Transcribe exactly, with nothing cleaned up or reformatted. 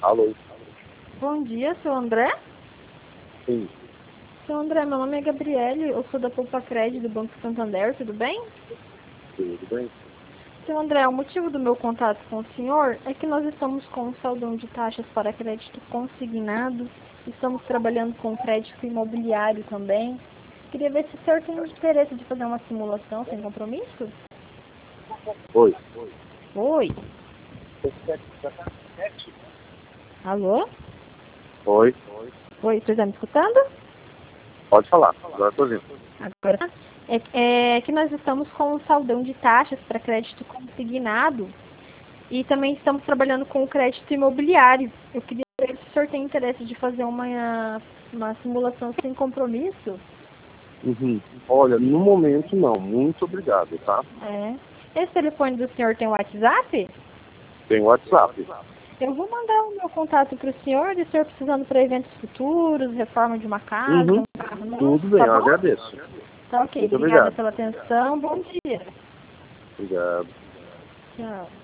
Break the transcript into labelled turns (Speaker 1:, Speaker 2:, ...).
Speaker 1: Alô?
Speaker 2: Bom dia, seu André?
Speaker 1: Sim,
Speaker 2: Seu André, meu nome é Gabriele, eu sou da Poupa Crédito do Banco Santander, tudo bem?
Speaker 1: tudo bem?
Speaker 2: Seu André, o motivo do meu contato com o senhor é que nós estamos com um saldão de taxas para crédito consignado, estamos trabalhando com crédito imobiliário também. Queria ver se o senhor tem interesse de fazer uma simulação sem compromisso?
Speaker 1: Oi.
Speaker 2: Oi? Alô?
Speaker 1: Oi.
Speaker 2: Oi, você está me escutando?
Speaker 1: Pode falar, agora estou ouvindo.
Speaker 2: Agora, é, é que nós estamos com um saldão de taxas para crédito consignado e também estamos trabalhando com o crédito imobiliário. Eu queria saber se o senhor tem interesse de fazer uma, uma simulação sem compromisso.
Speaker 1: Uhum. Olha, no momento não, muito obrigado, tá?
Speaker 2: É. Esse telefone do senhor tem WhatsApp?
Speaker 1: Tem WhatsApp.
Speaker 2: Eu vou mandar o meu contato para o senhor, e o senhor precisando para eventos futuros, reforma de uma casa,
Speaker 1: Uhum.
Speaker 2: um carro novo,
Speaker 1: Tudo bem,
Speaker 2: tá
Speaker 1: eu
Speaker 2: bom?
Speaker 1: agradeço.
Speaker 2: Tá ok,
Speaker 1: Muito
Speaker 2: obrigada
Speaker 1: obrigado.
Speaker 2: pela atenção, bom dia.
Speaker 1: Obrigado.
Speaker 2: Tchau.